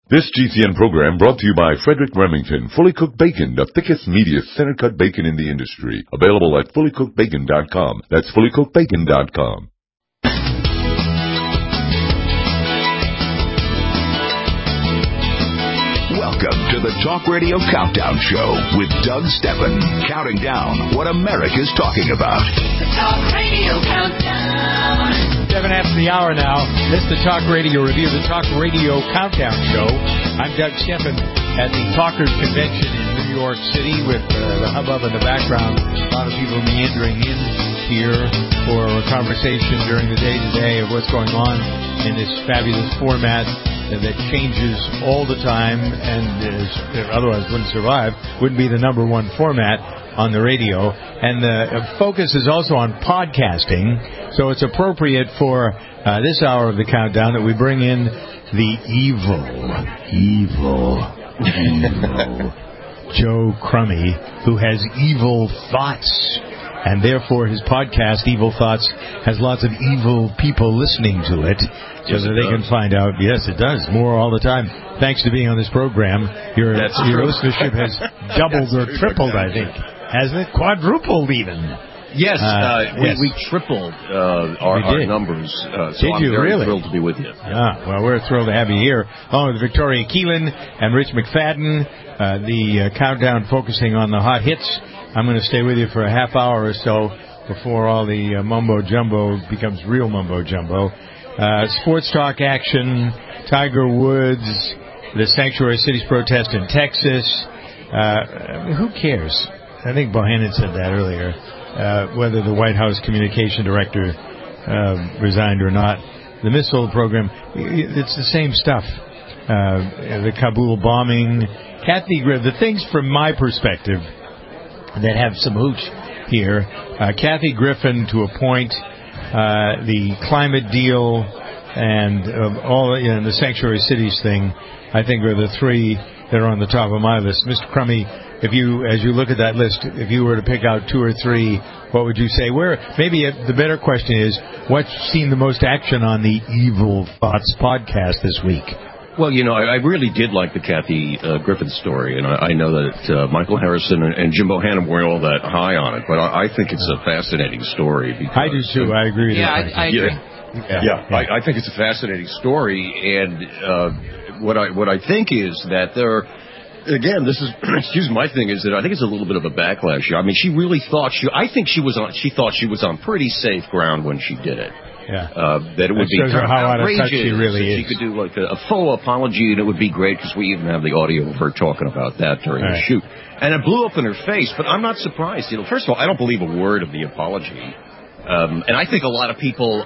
This GCN program brought to you by Frederick Remington. Fully cooked bacon, the thickest, meatiest, center-cut bacon in the industry. Available at fullycookedbacon.com. That's fullycookedbacon.com. Welcome to the Talk Radio Countdown Show with Doug Steppen, counting down what America's talking about. The Talk Radio Countdown. 7 after the hour now. This is the Talk Radio Review, the Talk Radio Countdown Show. I'm Doug Steppen at the Talkers Convention in New York City with the hubbub in the background. A lot of people meandering in here for a conversation during the day-to-day of what's going on in this fabulous format that changes all the time and otherwise wouldn't survive, wouldn't be the number one format on the radio. And the focus is also on podcasting, so it's appropriate for this hour of the countdown that we bring in the evil Joe Crummy, who has evil thoughts. And therefore, his podcast, Evil Thoughts, has lots of evil people listening to it, so that they can find out. Yes, it does. More all the time. Thanks to being on this program, your listenership has doubled or tripled, I think. Hasn't it? Quadrupled, even. Yes, we tripled our numbers. So I'm very thrilled to be with you. Yeah, well, we're thrilled to have you here. Oh, Victoria Keelan and Rich McFadden, the countdown focusing on the hot hits. I'm going to stay with you for a half hour or so before all the mumbo-jumbo becomes real mumbo-jumbo. Sports talk action, Tiger Woods, the Sanctuary Cities protest in Texas. Who cares? I think Bohannon said that earlier. Whether the White House communication director resigned or not. The missile program, it's the same stuff. The Kabul bombing. Kathy Griffin, the things from my perspective that have some hooch here. Kathy Griffin to appoint the climate deal and all the Sanctuary Cities thing, I think are the three that are on the top of my list. Mr. Crummy, as you look at that list, if you were to pick out two or three, what would you say? Maybe the better question is, what's seen the most action on the Evil Thoughts podcast this week? Well, I really did like the Kathy Griffin story, and I know that Michael Harrison and Jim Bohannon weren't all that high on it, but I think it's a fascinating story. Because, I do too. I agree with that. I agree. I think it's a fascinating story, and what I think is that again, this is my thing is that I think it's a little bit of a backlash. I mean, she really thought she thought she was on pretty safe ground when she did it. Yeah. That it would be kind of outrageous. She really is. She could do like a faux apology, and it would be great because we even have the audio of her talking about that during the shoot. And it blew up in her face, but I'm not surprised. First of all, I don't believe a word of the apology. And I think a lot of people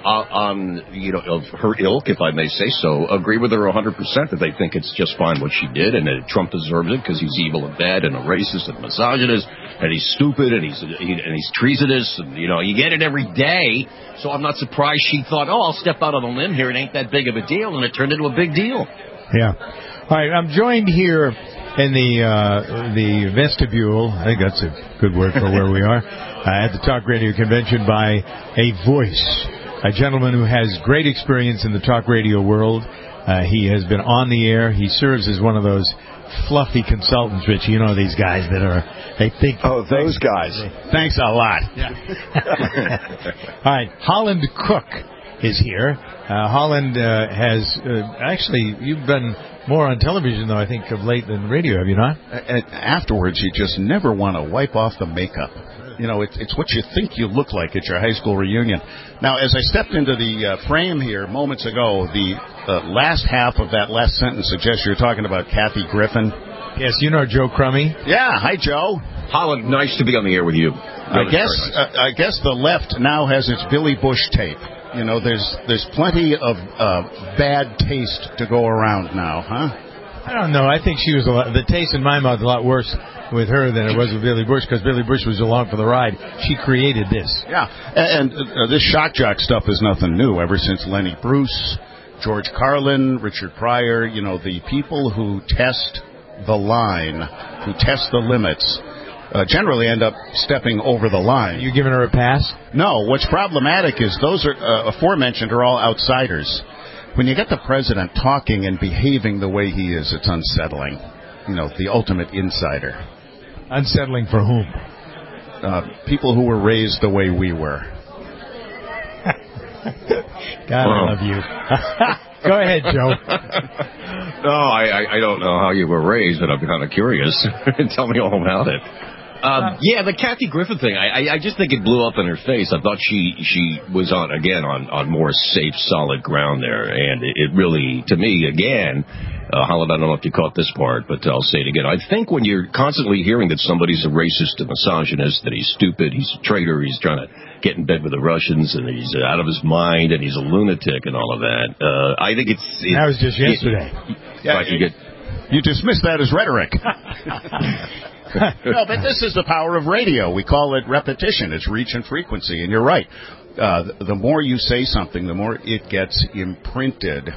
of her ilk, if I may say so, agree with her 100% that they think it's just fine what she did, and that Trump deserves it because he's evil and bad and a racist and misogynist, and he's stupid and he's treasonous, and you get it every day. So I'm not surprised she thought, I'll step out on a limb here. It ain't that big of a deal, and it turned into a big deal. Yeah. All right. I'm joined here in the vestibule. I think that's a good word for where we are. At the Talk Radio Convention by a voice, a gentleman who has great experience in the talk radio world. He has been on the air. He serves as one of those fluffy consultants, Rich. You know these guys they think... Oh, those guys. Thanks a lot. Yeah. All right. Holland Cook is here. Holland has... actually, you've been more on television, though, I think, of late than radio, have you not? Afterwards, you just never want to wipe off the makeup. It's what you think you look like at your high school reunion. Now, as I stepped into the frame here moments ago, the last half of that last sentence suggests you're talking about Kathy Griffin. Yes, you know Joe Crummy. Yeah, hi, Joe. Holland, nice to be on the air with you. I guess the left now has its Billy Bush tape. There's plenty of bad taste to go around now, huh? I don't know. I think the taste in my mouth a lot worse with her than it was with Billy Bush, because Billy Bush was along for the ride. She created this. Yeah, and this shock jock stuff is nothing new. Ever since Lenny Bruce, George Carlin, Richard Pryor, the people who test the line, who test the limits, generally end up stepping over the line. You giving her a pass? No. What's problematic is those are aforementioned are all outsiders when you get the president talking and behaving the way he is, it's unsettling. You know, the ultimate insider. Unsettling for whom? People who were raised the way we were. God, I love you. Go ahead, Joe. No, I don't know how you were raised, but I'm kind of curious. Tell me all about it. Yeah, the Kathy Griffin thing, I just think it blew up in her face. I thought she was on more safe, solid ground there. And it really, to me, again, Holland, I don't know if you caught this part, but I'll say it again. I think when you're constantly hearing that somebody's a racist and misogynist, that he's stupid, he's a traitor, he's trying to get in bed with the Russians, and he's out of his mind, and he's a lunatic and all of that, I think it's... That was just yesterday. You dismiss that as rhetoric. No, but this is the power of radio. We call it repetition. It's reach and frequency, and you're right. The more you say something, the more it gets imprinted.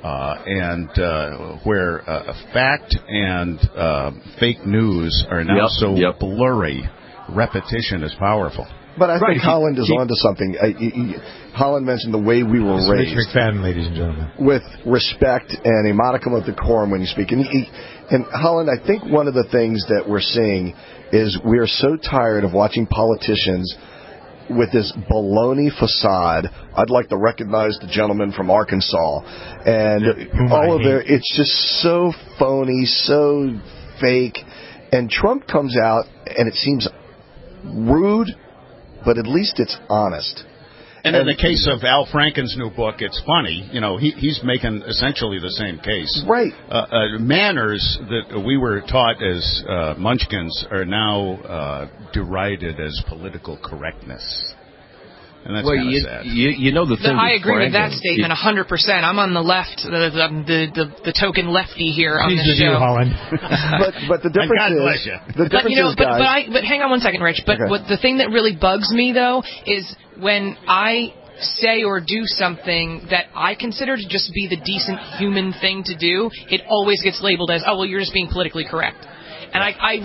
Where fact and fake news are now blurry, repetition is powerful. But I think Holland is onto something. Holland mentioned the way we were raised. Rich McFadden, ladies and gentlemen. With respect and a modicum of decorum when you speak. And Holland, I think one of the things that we're seeing is we are so tired of watching politicians with this baloney facade. I'd like to recognize the gentleman from Arkansas. And all of their, it's just so phony, so fake. And Trump comes out, and it seems rude, but at least it's honest. And in the case of Al Franken's new book, it's funny. You know, he's making essentially the same case. Right. Manners that we were taught as munchkins are now derided as political correctness. And that's kind of sad. You know the thing. I agree with that statement 100%. I'm on the left, the token lefty here on the show. You, Holland. but the difference is, but hang on one second, Rich. But what the thing that really bugs me though is when I say or do something that I consider to just be the decent human thing to do, it always gets labeled as, oh well, you're just being politically correct. And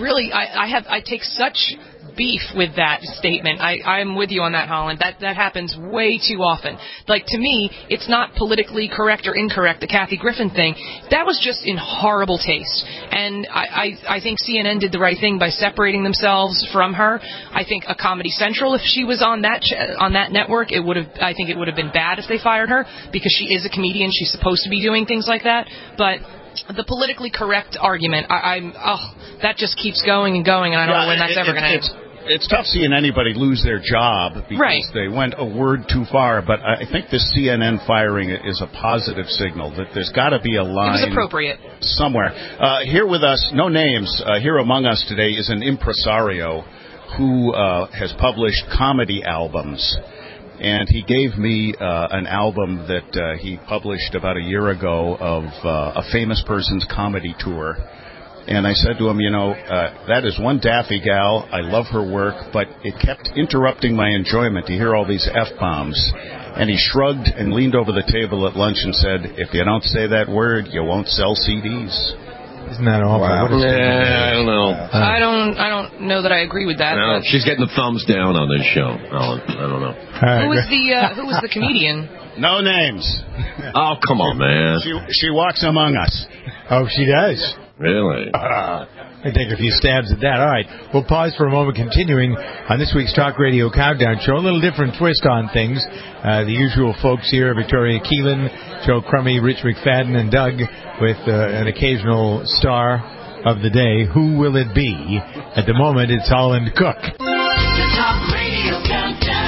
I take such beef with that statement. I'm with you on that, Holland. That happens way too often. Like, to me, it's not politically correct or incorrect, the Kathy Griffin thing. That was just in horrible taste. And I think CNN did the right thing by separating themselves from her. I think a Comedy Central, if she was on that network, I think it would have been bad if they fired her, because she is a comedian. She's supposed to be doing things like that. But the politically correct argument, that just keeps going and going, and I don't know when that's ever going to end. It's tough seeing anybody lose their job because they went a word too far, but I think the CNN firing is a positive signal that there's got to be a line. It was appropriate. Somewhere. Here with us, no names, here among us today is an impresario who has published comedy albums. And he gave me an album that he published about a year ago of a famous person's comedy tour. And I said to him, that is one daffy gal. I love her work, but it kept interrupting my enjoyment to hear all these F-bombs. And he shrugged and leaned over the table at lunch and said, if you don't say that word, you won't sell CDs. Isn't that awful? Wow. I don't know. I don't know that I agree with that. No, she's getting the thumbs down on this show. I don't know. Who was the comedian? No names. Oh, come on, man. She walks among us. Oh, she does? Really? I take a few stabs at that. All right. We'll pause for a moment, continuing on this week's Talk Radio Countdown Show. A little different twist on things. The usual folks here, Victoria Keelan, Joe Crummy, Rich McFadden, and Doug, with an occasional star of the day. Who will it be? At the moment, it's Holland Cook. The Talk Radio Countdown.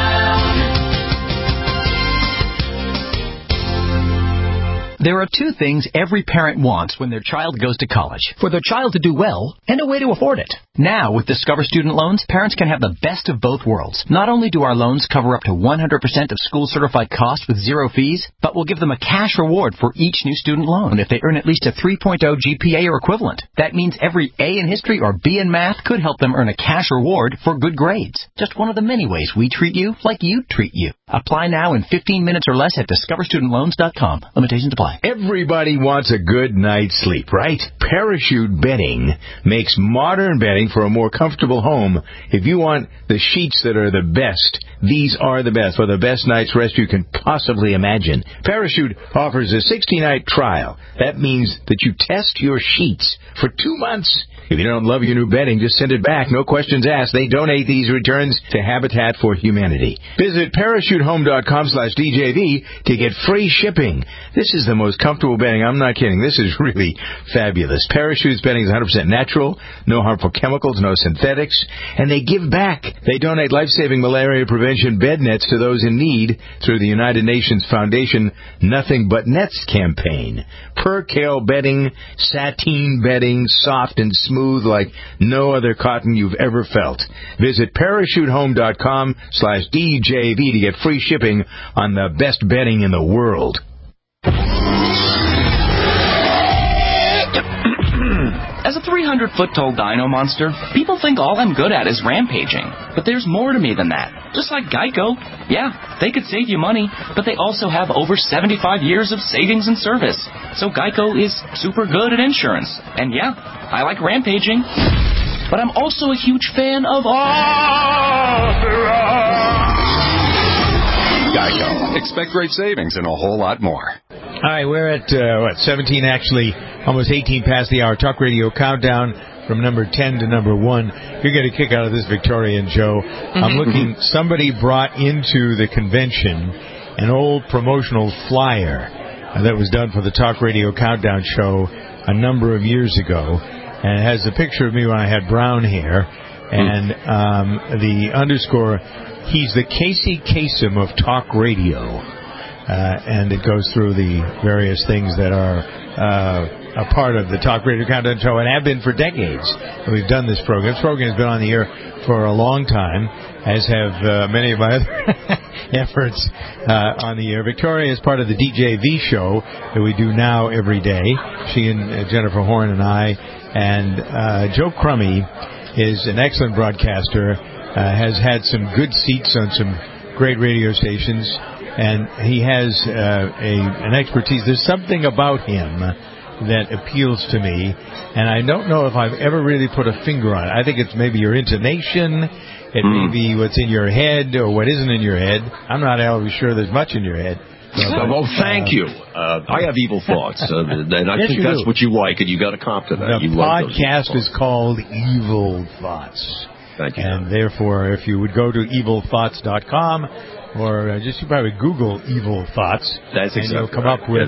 There are two things every parent wants when their child goes to college. For their child to do well, and a way to afford it. Now, with Discover Student Loans, parents can have the best of both worlds. Not only do our loans cover up to 100% of school-certified costs with zero fees, but we'll give them a cash reward for each new student loan if they earn at least a 3.0 GPA or equivalent. That means every A in history or B in math could help them earn a cash reward for good grades. Just one of the many ways we treat you like you'd treat you. Apply now in 15 minutes or less at discoverstudentloans.com. Limitations apply. Everybody wants a good night's sleep, right? Parachute Bedding makes modern bedding for a more comfortable home. If you want the sheets that are the best, these are the best for the best night's rest you can possibly imagine. Parachute offers a 60-night trial. That means that you test your sheets for 2 months. If you don't love your new bedding, just send it back. No questions asked. They donate these returns to Habitat for Humanity. Visit parachutehome.com/DJV to get free shipping. This is the most comfortable bedding. I'm not kidding. This is really fabulous. Parachute's bedding is 100% natural, no harmful chemicals, no synthetics, and they give back. They donate life-saving malaria prevention bed nets to those in need through the United Nations Foundation Nothing But Nets campaign. Percale bedding, sateen bedding, soft and smooth like no other cotton you've ever felt. Visit parachutehome.com/DJV to get free shipping on the best bedding in the world. As a 300-foot-tall dino monster, people think all I'm good at is rampaging. But there's more to me than that. Just like Geico. Yeah, they could save you money, but they also have over 75 years of savings and service. So Geico is super good at insurance. And yeah, I like rampaging. But I'm also a huge fan of Geico. Expect great savings and a whole lot more. All right, we're at, 17 actually, almost 18 past the hour. Talk Radio Countdown from number 10 to number 1. You're going to kick out of this, Victoria and Joe. I'm looking, somebody brought into the convention an old promotional flyer that was done for the Talk Radio Countdown show a number of years ago. And it has a picture of me when I had brown hair. And the underscore, he's the Casey Kasem of Talk Radio. And it goes through the various things that are a part of the Talk Radio Countdown show and have been for decades. We've done this program. This program has been on the air for a long time, as have many of my other efforts on the air. Victoria is part of the DJV show that we do now every day. She and Jennifer Horn and I. And Joe Crummy is an excellent broadcaster, has had some good seats on some great radio stations. And he has an expertise. There's something about him that appeals to me, and I don't know if I've ever really put a finger on it. I think it's maybe your intonation, it may be what's in your head or what isn't in your head. I'm not always sure there's much in your head. Well, thank you. I have evil thoughts, and I think that's what you like, and you got to cop to that. The podcast is called Evil Thoughts. Thank you. And therefore, if you would go to evilthoughts.com, or just you probably Google Evil Thoughts, and you'll come up with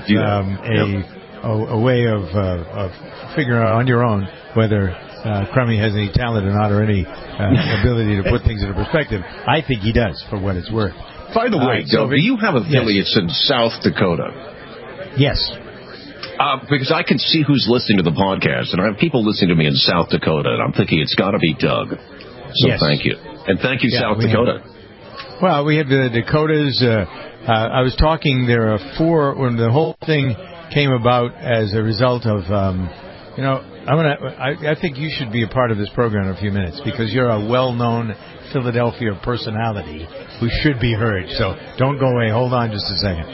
a way of figuring out on your own whether Crummy has any talent or not, or any ability to put things into perspective. I think he does, for what it's worth. By the way, do you have affiliates in South Dakota? Yes. Because I can see who's listening to the podcast, and I have people listening to me in South Dakota, and I'm thinking it's got to be Doug. So thank you. And thank you, South Dakota. Well, we have the Dakotas. I was talking, there are 4, when the whole thing came about as a result of, I think you should be a part of this program in a few minutes, because you're a well-known Philadelphia personality who should be heard. So don't go away. Hold on just a second.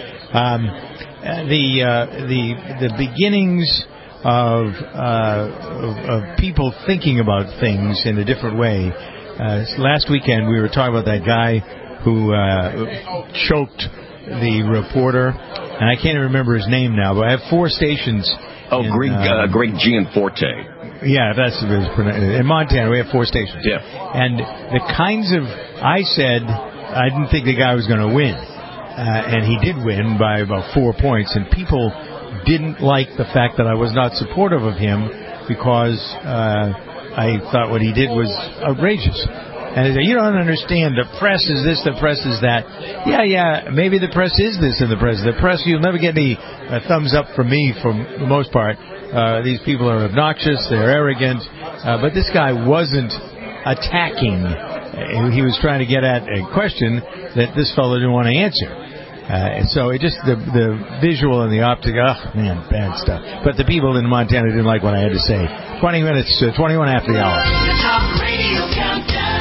The beginnings of people thinking about things in a different way. Last weekend we were talking about that guy who choked the reporter, and I can't remember his name now, but I have 4 stations. Greg Gianforte. Yeah, that's in Montana. We have 4 stations. Yeah. And the kinds of, I said I didn't think the guy was going to win, and he did win by about 4 points, and people didn't like the fact that I was not supportive of him because I thought what he did was outrageous. And they say, you don't understand, the press is this, the press is that. Yeah, maybe the press is this and the press. The press, you'll never get any thumbs up from me for the most part. These people are obnoxious, they're arrogant. But this guy wasn't attacking. He was trying to get at a question that this fellow didn't want to answer. So it just, the visual and the optic, bad stuff. But the people in Montana didn't like what I had to say. 20 minutes, 21 after the hour. The Talk Radio Countdown.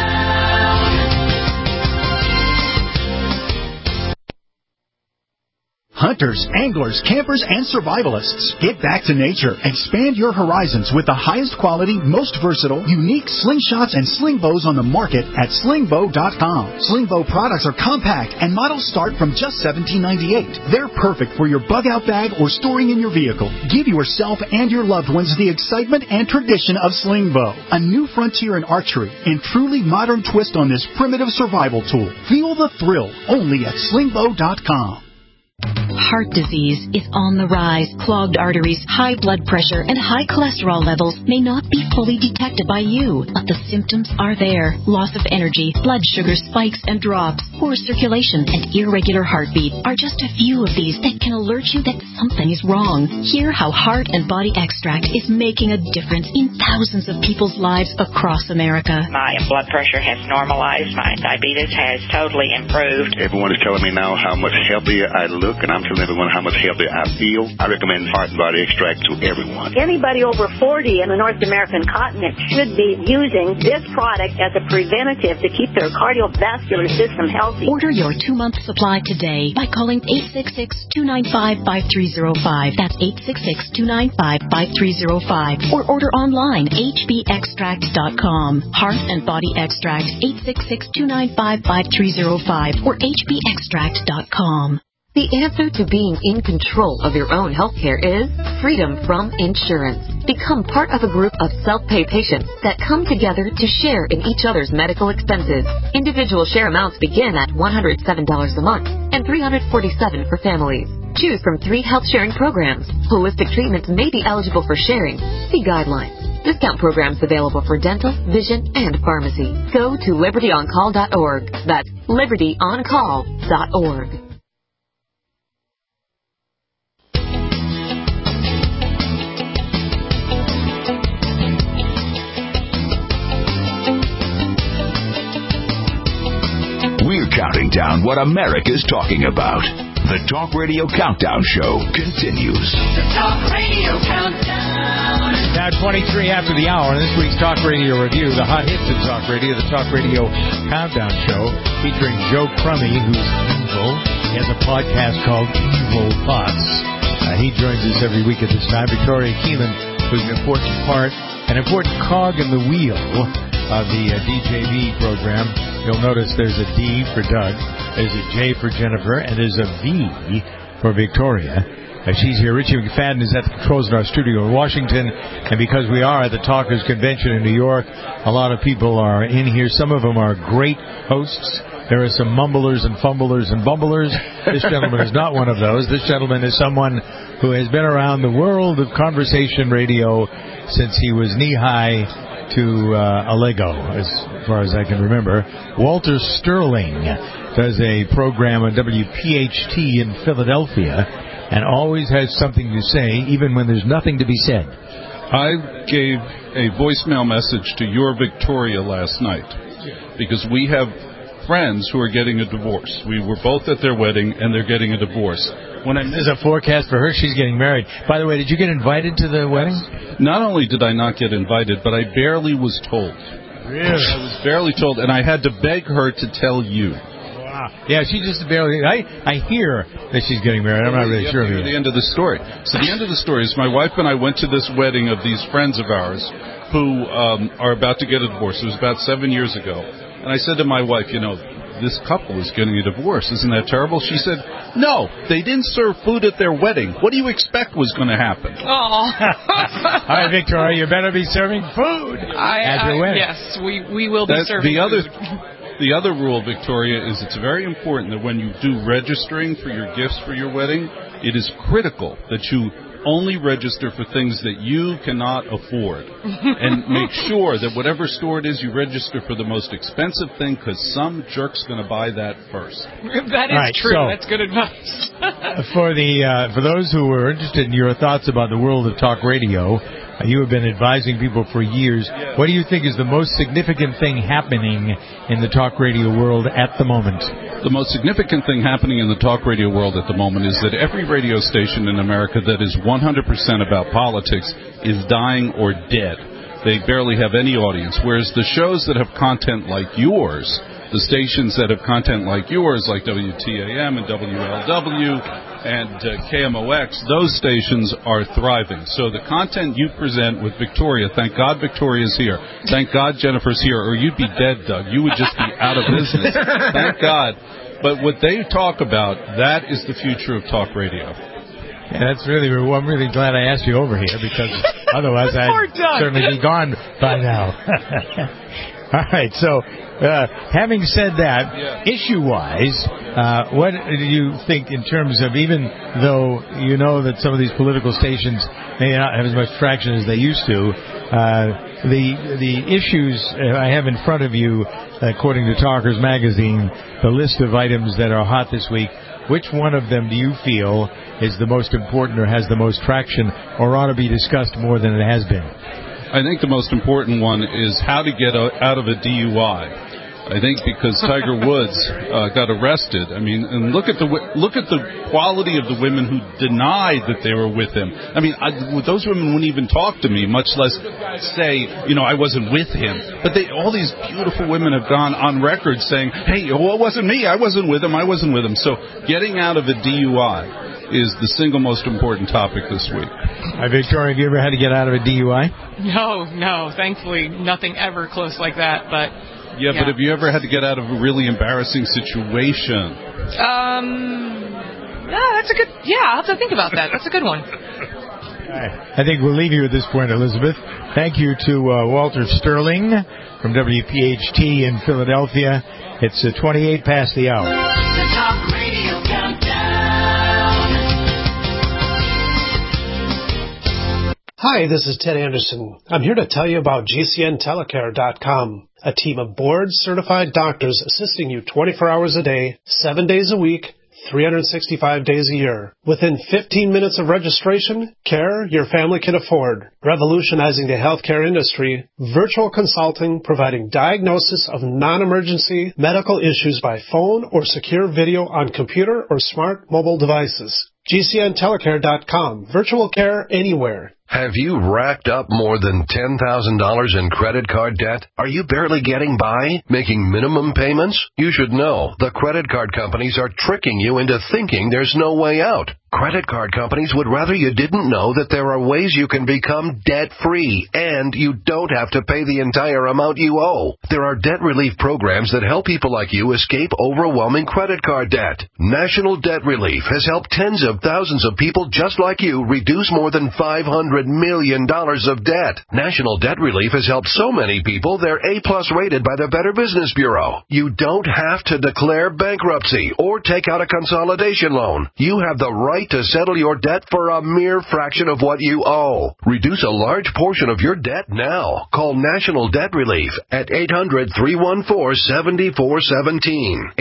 Hunters, anglers, campers, and survivalists, get back to nature. Expand your horizons with the highest quality, most versatile, unique slingshots and sling bows on the market at slingbow.com. Slingbow products are compact and models start from just $17.98. They're perfect for your bug out bag or storing in your vehicle. Give yourself and your loved ones the excitement and tradition of Slingbow, a new frontier in archery and truly modern twist on this primitive survival tool. Feel the thrill only at slingbow.com. Heart disease is on the rise. Clogged arteries, high blood pressure, and high cholesterol levels may not be fully detected by you, but the symptoms are there. Loss of energy, blood sugar spikes and drops, poor circulation, and irregular heartbeat are just a few of these that can alert you that something is wrong. Hear how Heart and Body Extract is making a difference in thousands of people's lives across America. My blood pressure has normalized. My diabetes has totally improved. Everyone is telling me now how much healthier I look, and I'm telling everyone how much healthier I feel. I recommend Heart and Body Extract to everyone. Anybody over 40 in the North American continent should be using this product as a preventative to keep their cardiovascular system healthy. Order your 2-month supply today by calling 866-295-5305. That's 866-295-5305. Or order online, hbextract.com. Heart and Body Extract, 866-295-5305 or hbextract.com. The answer to being in control of your own health care is freedom from insurance. Become part of a group of self-pay patients that come together to share in each other's medical expenses. Individual share amounts begin at $107 a month and $347 for families. Choose from 3 health-sharing programs. Holistic treatments may be eligible for sharing. See guidelines. Discount programs available for dental, vision, and pharmacy. Go to libertyoncall.org. That's libertyoncall.org. We're counting down what America's talking about. The Talk Radio Countdown Show continues. The Talk Radio Countdown. Now 23 after the hour, and this week's Talk Radio Review, the hot hits of Talk Radio, the Talk Radio Countdown Show, featuring Joe Crummy, who's evil. He has a podcast called Evil Thoughts. He joins us every week at this time. Victoria Keelan, who's an important cog in the wheel of the DJV program. You'll notice there's a D for Doug, there's a J for Jennifer, and there's a V for Victoria. She's here. Richie McFadden is at the controls in our studio in Washington, and because we are at the Talkers Convention in New York, a lot of people are in here. Some of them are great hosts. There are some mumblers and fumblers and bumblers. This gentleman is not one of those. This gentleman is someone who has been around the world of conversation radio since he was knee-high to a Lego, as far as I can remember. Walter Sterling does a program on WPHT in Philadelphia and always has something to say, even when there's nothing to be said. I gave a voicemail message to your Victoria last night because we have friends who are getting a divorce. We were both at their wedding, and they're getting a divorce. There's a forecast for her. She's getting married. By the way, did you get invited to the wedding? Not only did I not get invited, but I barely was told. Really? I was barely told, and I had to beg her to tell you. Wow. Yeah, she just barely... I hear that she's getting married. I'm not really sure. Hear the end of the story. So the end of the story is my wife and I went to this wedding of these friends of ours who are about to get a divorce. It was about 7 years ago. And I said to my wife, this couple is getting a divorce. Isn't that terrible? She said, no, they didn't serve food at their wedding. What do you expect was going to happen? Oh. All right, Victoria, you better be serving food at your wedding. Yes, we will be serving food. The other rule, Victoria, is it's very important that when you do registering for your gifts for your wedding, it is critical that you only register for things that you cannot afford. And make sure that whatever store it is, you register for the most expensive thing, because some jerk's going to buy that first. That is true. So, that's good advice. For those who are interested in your thoughts about the world of talk radio, you have been advising people for years. What do you think is the most significant thing happening in the talk radio world at the moment? The most significant thing happening in the talk radio world at the moment is that every radio station in America that is 100% about politics is dying or dead. They barely have any audience, whereas the shows that have content like yours, the stations that have content like yours, like WTAM and WLW, and KMOX, those stations are thriving. So the content you present with Victoria, thank God Victoria's here. Thank God Jennifer's here, or you'd be dead, Doug. You would just be out of business. Thank God. But what they talk about, that is the future of talk radio. Yeah, that's really. I'm really glad I asked you over here, because otherwise I'd certainly be gone by now. All right. So, having said that, issue-wise, what do you think in terms of, even though you know that some of these political stations may not have as much traction as they used to, the issues I have in front of you, according to Talkers Magazine, the list of items that are hot this week, which one of them do you feel is the most important or has the most traction or ought to be discussed more than it has been? I think the most important one is how to get out of a DUI. I think because Tiger Woods got arrested. I mean, and look at the quality of the women who denied that they were with him. I mean, those women wouldn't even talk to me, much less say, I wasn't with him. But all these beautiful women have gone on record saying, hey, well, it wasn't me. I wasn't with him. So getting out of a DUI is the single most important topic this week. Victoria, have you ever had to get out of a DUI? No. Thankfully, nothing ever close like that. But yeah, but have you ever had to get out of a really embarrassing situation? That's a good. Yeah, I'll have to think about that. That's a good one. I think we'll leave you at this point, Elizabeth. Thank you to Walter Sterling from WPHT in Philadelphia. It's 28 past the hour. The Talk Radio Countdown. Hi, this is Ted Anderson. I'm here to tell you about GCNtelecare.com, a team of board-certified doctors assisting you 24 hours a day, 7 days a week, 365 days a year. Within 15 minutes of registration, care your family can afford. Revolutionizing the healthcare industry, virtual consulting providing diagnosis of non-emergency medical issues by phone or secure video on computer or smart mobile devices. GCNtelecare.com. Virtual care anywhere. Have you racked up more than $10,000 in credit card debt? Are you barely getting by, making minimum payments? You should know the credit card companies are tricking you into thinking there's no way out. Credit card companies would rather you didn't know that there are ways you can become debt-free, and you don't have to pay the entire amount you owe. There are debt relief programs that help people like you escape overwhelming credit card debt. National Debt Relief has helped tens of thousands of people just like you reduce more than $500 million of debt. National Debt Relief has helped so many people they're A-plus rated by the Better Business Bureau. You don't have to declare bankruptcy or take out a consolidation loan. You have the right to settle your debt for a mere fraction of what you owe. Reduce a large portion of your debt now. Call National Debt Relief at 800-314-7417.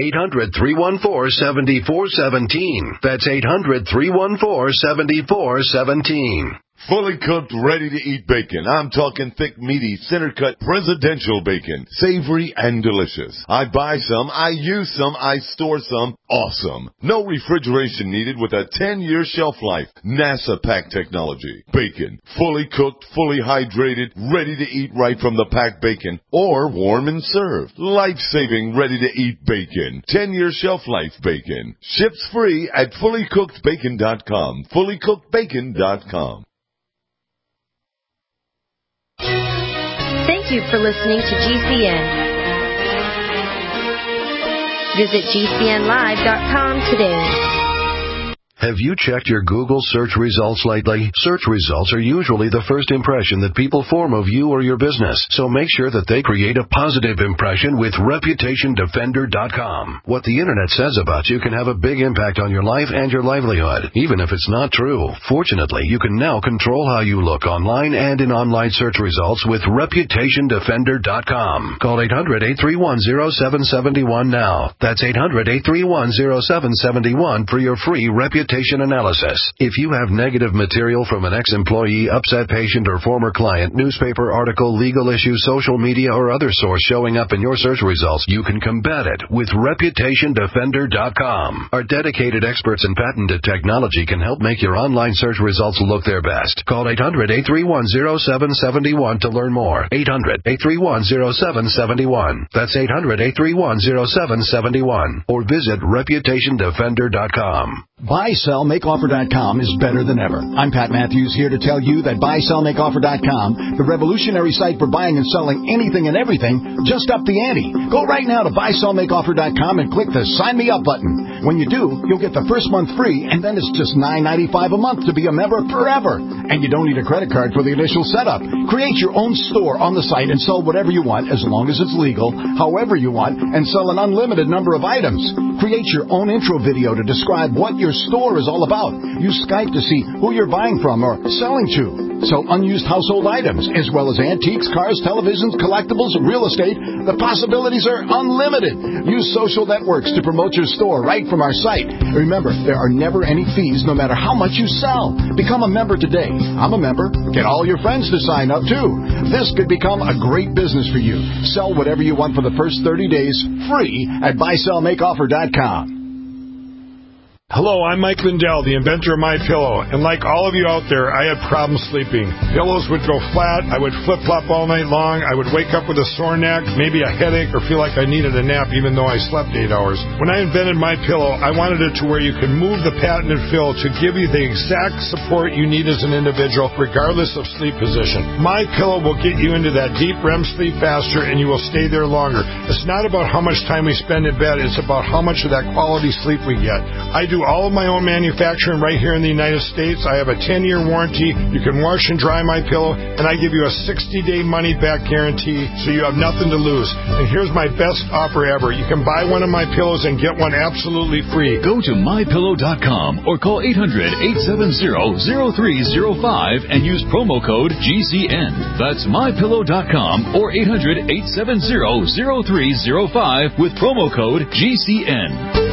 800-314-7417. That's 800-314-7417. Fully cooked, ready-to-eat bacon. I'm talking thick, meaty, center-cut, presidential bacon. Savory and delicious. I buy some, I use some, I store some. Awesome. No refrigeration needed with a 10-year shelf life. NASA pack technology. Bacon. Fully cooked, fully hydrated, ready to eat right from the packed bacon. Or warm and served. Life-saving, ready-to-eat bacon. 10-year shelf life bacon. Ships free at fullycookedbacon.com. Fullycookedbacon.com. Thank you for listening to GCN. Visit GCNlive.com today. Have you checked your Google search results lately? Search results are usually the first impression that people form of you or your business, so make sure that they create a positive impression with ReputationDefender.com. What the Internet says about you can have a big impact on your life and your livelihood, even if it's not true. Fortunately, you can now control how you look online and in online search results with ReputationDefender.com. Call 800-831-0771 now. That's 800-831-0771 for your free reputation analysis. If you have negative material from an ex-employee, upset patient, or former client, newspaper article, legal issue, social media, or other source showing up in your search results, you can combat it with ReputationDefender.com. Our dedicated experts in patented technology can help make your online search results look their best. Call 800-831-0771 to learn more. 800-831-0771. That's 800-831-0771. Or visit ReputationDefender.com. BuySellMakeOffer.com is better than ever. I'm Pat Matthews here to tell you that BuySellMakeOffer.com, the revolutionary site for buying and selling anything and everything, just upped the ante. Go right now to BuySellMakeOffer.com and click the Sign Me Up button. When you do, you'll get the first month free, and then it's just $9.95 a month to be a member forever. And you don't need a credit card for the initial setup. Create your own store on the site and sell whatever you want, as long as it's legal, however you want, and sell an unlimited number of items. Create your own intro video to describe what your store is all about. Use Skype to see who you're buying from or selling to. Sell unused household items, as well as antiques, cars, televisions, collectibles, real estate. The possibilities are unlimited. Use social networks to promote your store right from our site. Remember, there are never any fees no matter how much you sell. Become a member today. I'm a member. Get all your friends to sign up too. This could become a great business for you. Sell whatever you want for the first 30 days free at BuySellMakeOffer.com. Hello, I'm Mike Lindell, the inventor of MyPillow, and like all of you out there, I had problems sleeping. Pillows would go flat, I would flip-flop all night long, I would wake up with a sore neck, maybe a headache, or feel like I needed a nap even though I slept 8 hours. When I invented MyPillow, I wanted it to where you can move the patented fill to give you the exact support you need as an individual, regardless of sleep position. MyPillow will get you into that deep REM sleep faster, and you will stay there longer. It's not about how much time we spend in bed, it's about how much of that quality sleep we get. I do all of my own manufacturing right here in the United States. I have a 10-year warranty. You can wash and dry my pillow, and I give you a 60-day money-back guarantee, so you have nothing to lose. And here's my best offer ever. You can buy one of my pillows and get one absolutely free. Go to MyPillow.com or call 800-870-0305 and use promo code GCN. That's MyPillow.com or 800-870-0305 with promo code GCN.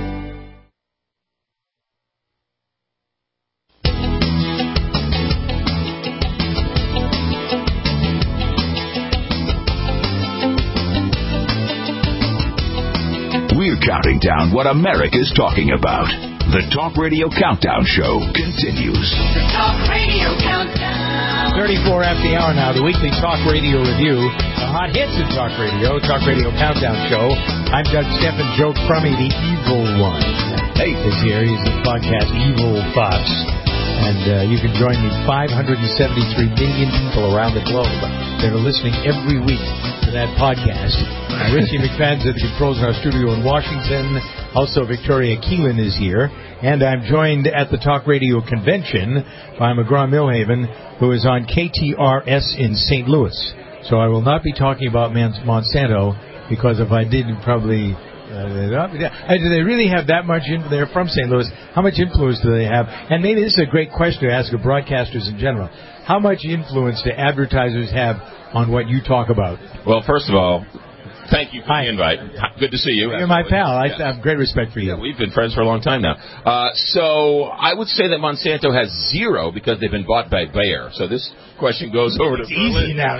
We're counting down what America's talking about. The Talk Radio Countdown Show continues. The Talk Radio Countdown. 34 after the hour now, the weekly Talk Radio review. The hot hits in Talk Radio Countdown Show. I'm Doug Stephan. Joe Crummy, the evil one, is here. He's the podcast Evil Fox. And you can join the 573 million people around the globe that are listening every week to that podcast. Richie McFadden's at the controls in our studio in Washington. Also, Victoria Keelan is here. And I'm joined at the Talk Radio Convention by McGraw-Milhaven, who is on KTRS in St. Louis. So I will not be talking about Monsanto, because if I did, probably... do they really have that much? They're from St. Louis. How much influence do they have? And maybe this is a great question to ask of broadcasters in general. How much influence do advertisers have on what you talk about? Well, first of all, thank you for the invite. Good to see you. You're my pal. I have great respect for you. Yeah, we've been friends for a long time now. So I would say that Monsanto has zero because they've been bought by Bayer. So this question goes over to Berlin. Easy now.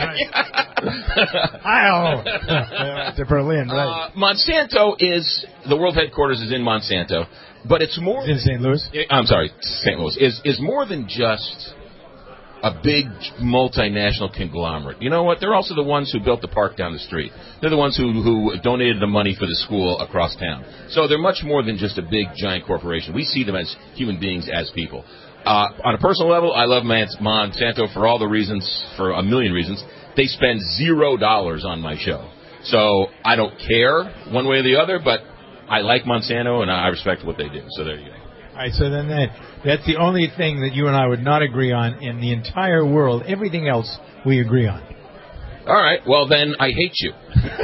To Berlin, right. Monsanto is, the world headquarters is in Monsanto, but it's more... In St. Louis? I'm sorry, St. Louis. Is more than just a big multinational conglomerate. You know what? They're also the ones who built the park down the street. They're the ones who donated the money for the school across town. So they're much more than just a big, giant corporation. We see them as human beings, as people. On a personal level, I love Monsanto for all the reasons, for a million reasons. They spend $0 on my show. So I don't care one way or the other, but I like Monsanto and I respect what they do. So there you go. All right, so then that's the only thing that you and I would not agree on in the entire world. Everything else we agree on. All right, well then I hate you.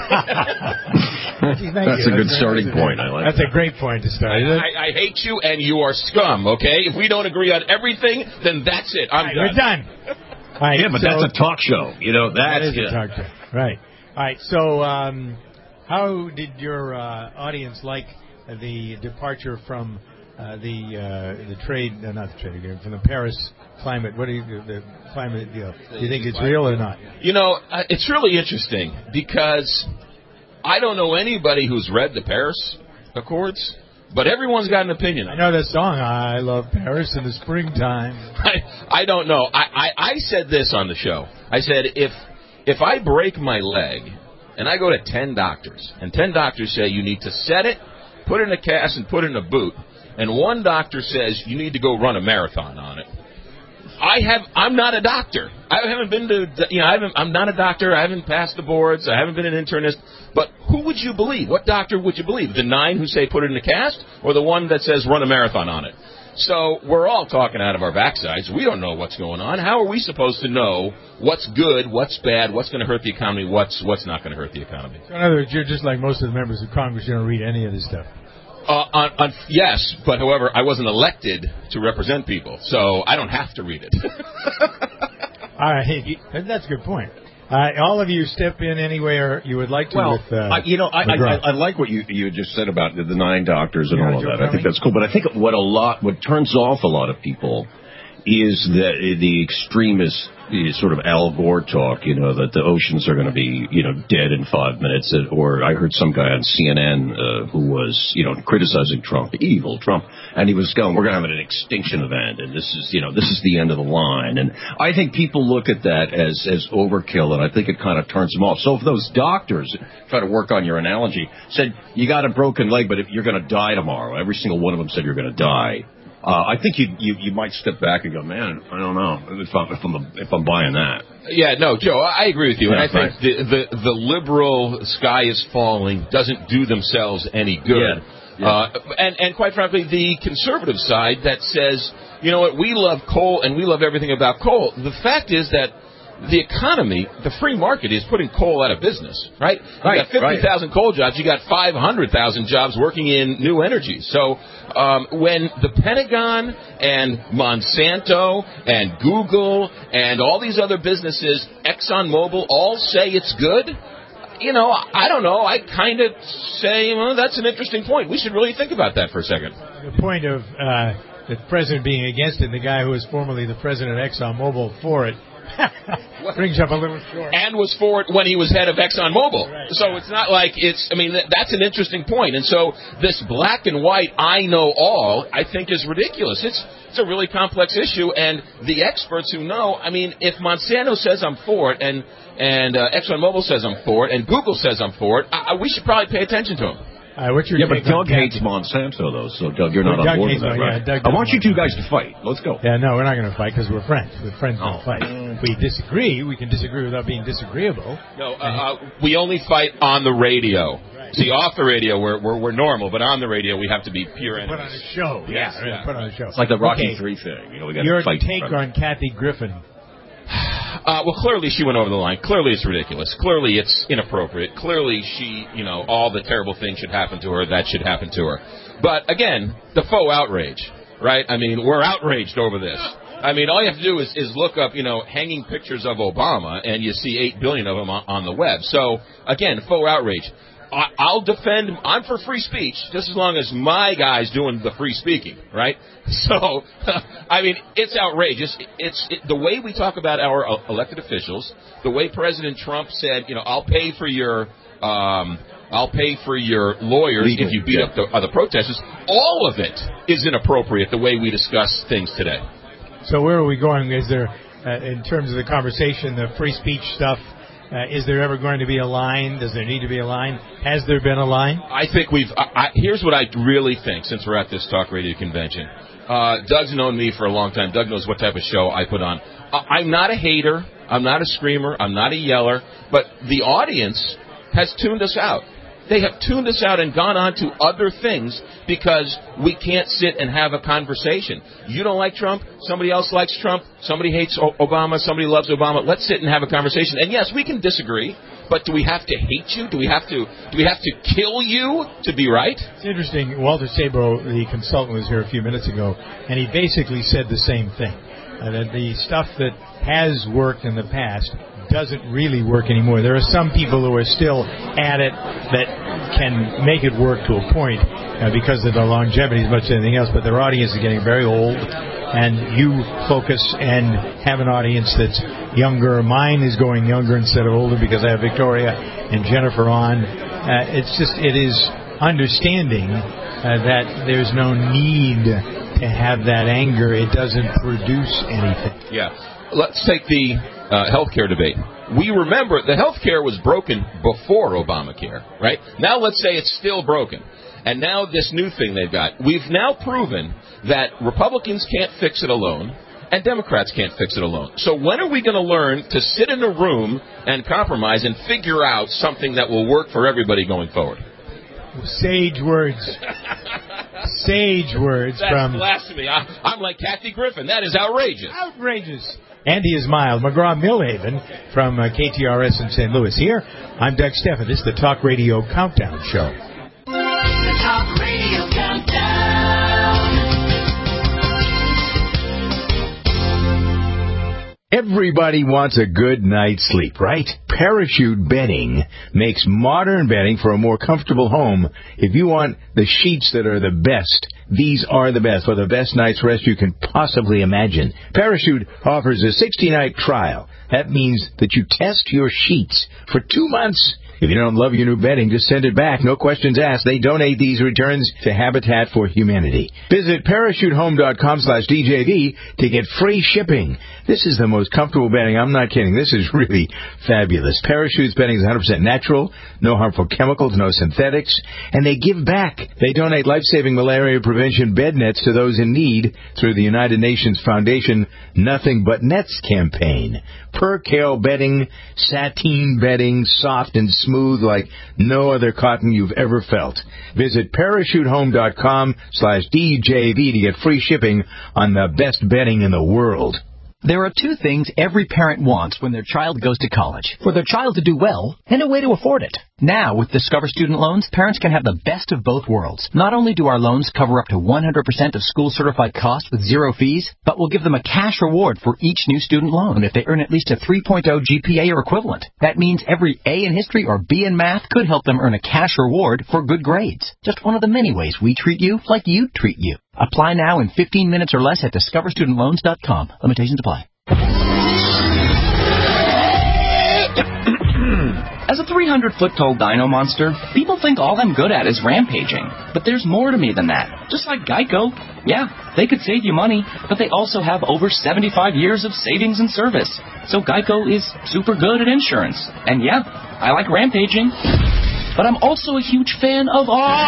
That's a good starting point. I like That's that. a great point to start. I hate you and you are scum, okay? If we don't agree on everything, then that's it. I'm done. We're done. All right, but that's a talk show. You know, that is a talk show. Right. All right, so how did your audience like the departure from the trade, not the trade agreement, from the Paris climate? What do you the climate deal? Do you think it's real or not? You know, it's really interesting because I don't know anybody who's read the Paris Accords, but everyone's got an opinion. I know that song, I Love Paris in the Springtime. I don't know. I said this on the show. I said, if I break my leg and I go to 10 doctors, and 10 doctors say you need to set it, put it in a cast, and put it in a boot, and one doctor says you need to go run a marathon on it. I'm not a doctor. I haven't been to, I'm not a doctor. I haven't passed the boards. I haven't been an internist. But who would you believe? What doctor would you believe? The 9 who say put it in a cast, or the one that says run a marathon on it? So we're all talking out of our backsides. We don't know what's going on. How are we supposed to know what's good, what's bad, what's going to hurt the economy, what's not going to hurt the economy? So in other words, you're just like most of the members of Congress. You don't read any of this stuff. Yes, but however, I wasn't elected to represent people, so I don't have to read it. All right, that's a good point. All of you step in any way or you would like to. Well, with, I like what you just said about the 9 doctors and all of that. I think that's cool. But I think what turns off a lot of people is the extremist sort of Al Gore talk, that the oceans are going to be, dead in 5 minutes. Or I heard some guy on CNN who was, criticizing Trump, evil Trump, and he was going, we're going to have an extinction event, and this is the end of the line. And I think people look at that as overkill, and I think it kind of turns them off. So if those doctors, try to work on your analogy, said, you got a broken leg, but if you're going to die tomorrow, every single one of them said you're going to die. I think you might step back and go, man, I don't know if I'm buying that. Yeah, no, Joe, I agree with you, and I think the liberal sky is falling doesn't do themselves any good. Yeah. And quite frankly, the conservative side that says, you know what, we love coal and we love everything about coal. The fact is that the economy, the free market, is putting coal out of business, right? You got 50,000 coal jobs. You got 500,000 jobs working in new energy. So when the Pentagon and Monsanto and Google and all these other businesses, ExxonMobil, all say it's good, I don't know. I kind of say, well, that's an interesting point. We should really think about that for a second. The point of the president being against it, the guy who was formerly the president of ExxonMobil for it, brings up a little short. And was for it when he was head of ExxonMobil. Right. So it's not like that's an interesting point. And so this black and white, I know all, I think is ridiculous. It's a really complex issue. And the experts who know, if Monsanto says I'm for it and ExxonMobil says I'm for it and Google says I'm for it, we should probably pay attention to them. What's your but Doug hates Monsanto, though, so Doug, you're not on board with that, right? Yeah, I want you two guys to fight. Let's go. Yeah, no, we're not going to fight because we're friends. We're friends don't fight. If we disagree, we can disagree without being disagreeable. No, we only fight on the radio. Right. See, off the radio, we're normal, but on the radio, we have to be pure enemies. Put on a show. Yes, put on a show. It's like the Rocky III thing. We got your to fight. Your take on Kathy Griffin. Well, clearly she went over the line. Clearly it's ridiculous. Clearly it's inappropriate. Clearly she, all the terrible things should happen to her, that should happen to her. But, again, the faux outrage, right? We're outraged over this. All you have to do is look up, hanging pictures of Obama, and you see 8 billion of them on the web. So, again, faux outrage. I'll defend. I'm for free speech just as long as my guy's doing the free speaking, right? So, it's outrageous. The way we talk about our elected officials, the way President Trump said, I'll pay for your lawyers if you beat up the other protesters. All of it is inappropriate. The way we discuss things today. So where are we going? Is there, in terms of the conversation, the free speech stuff? Is there ever going to be a line? Does there need to be a line? Has there been a line? I think here's what I really think, since we're at this talk radio convention. Doug's known me for a long time. Doug knows what type of show I put on. I'm not a hater. I'm not a screamer. I'm not a yeller. But the audience has tuned us out. They have tuned us out and gone on to other things because we can't sit and have a conversation. You don't like Trump. Somebody else likes Trump. Somebody hates Obama. Somebody loves Obama. Let's sit and have a conversation. And yes, we can disagree, but do we have to hate you? Do we have to kill you to be right? It's interesting. Walter Sabro, the consultant, was here a few minutes ago, and he basically said the same thing. That the stuff that has worked in the past doesn't really work anymore. There are some people who are still at it that can make it work to a point because of the longevity as much as anything else, but their audience is getting very old, and you focus and have an audience that's younger. Mine is going younger instead of older because I have Victoria and Jennifer on. It is understanding that there's no need to have that anger. It doesn't produce anything. Yeah. Let's take the healthcare debate. We remember the healthcare was broken before Obamacare, right? Now let's say it's still broken. And now this new thing they've got. We've now proven that Republicans can't fix it alone, and Democrats can't fix it alone. So when are we going to learn to sit in a room and compromise and figure out something that will work for everybody going forward? Sage words. Sage words. That's blasphemy. I'm like Kathy Griffin. That is outrageous. Outrageous. Andy is mild. McGraw-Millhaven from KTRS in St. Louis here. I'm Doug Steffen. This is the Talk Radio Countdown Show. The Talk Radio Countdown. Everybody wants a good night's sleep, right? Parachute bedding makes modern bedding for a more comfortable home. If you want the sheets that are the best, these are the best for the best night's rest you can possibly imagine. Parachute offers a 60-night trial. That means that you test your sheets for 2 months. If you don't love your new bedding, just send it back. No questions asked. They donate these returns to Habitat for Humanity. Visit parachutehome.com/DJV to get free shipping. This is the most comfortable bedding. I'm not kidding. This is really fabulous. Parachute's bedding is 100% natural, no harmful chemicals, no synthetics, and they give back. They donate life-saving malaria prevention bed nets to those in need through the United Nations Foundation Nothing But Nets campaign. Percale bedding, sateen bedding, soft and smooth like no other cotton you've ever felt. Visit parachutehome.com/DJV to get free shipping on the best bedding in the world. There are two things every parent wants when their child goes to college. For their child to do well, and a way to afford it. Now, with Discover Student Loans, parents can have the best of both worlds. Not only do our loans cover up to 100% of school-certified costs with zero fees, but we'll give them a cash reward for each new student loan if they earn at least a 3.0 GPA or equivalent. That means every A in history or B in math could help them earn a cash reward for good grades. Just one of the many ways we treat you like you'd treat you. Apply now in 15 minutes or less at discoverstudentloans.com. Limitations apply. As a 300-foot-tall dino monster, people think all I'm good at is rampaging. But there's more to me than that. Just like Geico. Yeah, they could save you money, but they also have over 75 years of savings and service. So Geico is super good at insurance. And yeah, I like rampaging. But I'm also a huge fan of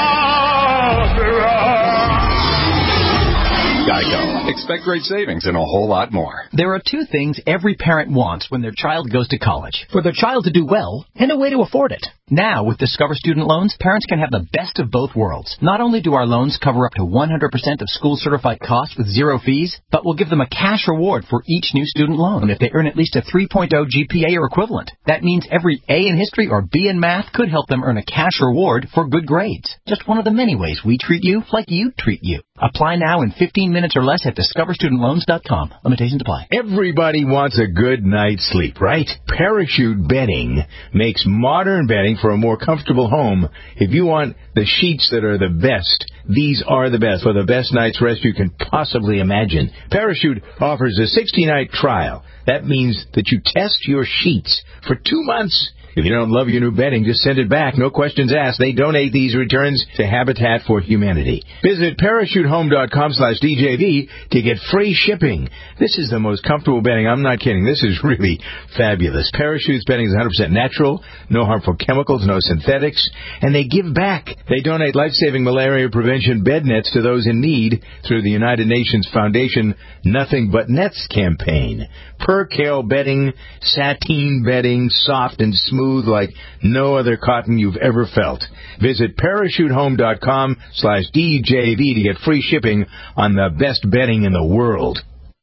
Geico. Expect great savings and a whole lot more. There are two things every parent wants when their child goes to college. For their child to do well, and a way to afford it. Now, with Discover Student Loans, parents can have the best of both worlds. Not only do our loans cover up to 100% of school-certified costs with zero fees, but we'll give them a cash reward for each new student loan if they earn at least a 3.0 GPA or equivalent. That means every A in history or B in math could help them earn a cash reward for good grades. Just one of the many ways we treat you like you'd treat you. Apply now in 15 minutes or less at discoverstudentloans.com. Limitations apply. Everybody wants a good night's sleep, right? Parachute bedding makes modern bedding for a more comfortable home. If you want the sheets that are the best, these are the best for the best night's rest you can possibly imagine. Parachute offers a 60-night trial. That means that you test your sheets for 2 months. If you don't love your new bedding, just send it back. No questions asked. They donate these returns to Habitat for Humanity. Visit parachutehome.com/DJV to get free shipping. This is the most comfortable bedding. I'm not kidding. This is really fabulous. Parachute's bedding is 100% natural, no harmful chemicals, no synthetics, and they give back. They donate life-saving malaria prevention bed nets to those in need through the United Nations Foundation Nothing But Nets campaign. Percale bedding, sateen bedding, soft and smooth like no other cotton you've ever felt. Visit parachutehome.com/DJV to get free shipping on the best bedding in the world.